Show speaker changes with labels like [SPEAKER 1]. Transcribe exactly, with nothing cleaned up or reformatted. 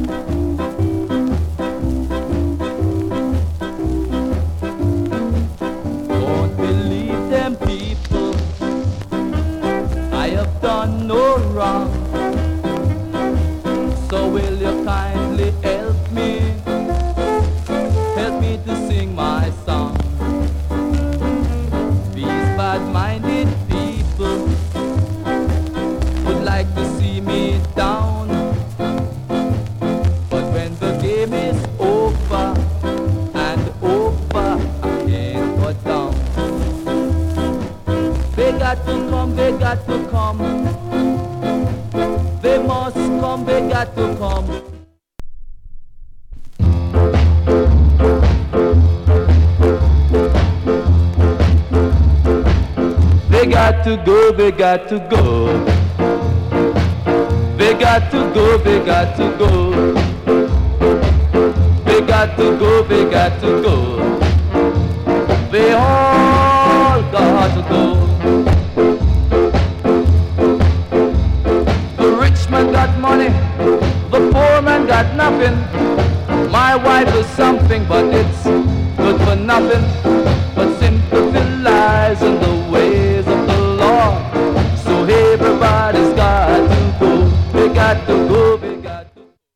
[SPEAKER 1] Don't believe them people, I have done no wrong. So will you kindly help me, help me to sing my song. These bad-minded people would like to see me down, but when the game is over and over, I can't go down. They got to come, they got to come, they must come, they got to come. They got to go, they got to go. They got to go, they got to go. They got to go, they got to go. They all got to go. The rich man got money, the poor man got nothing. My wife is something, but it's good for nothing. But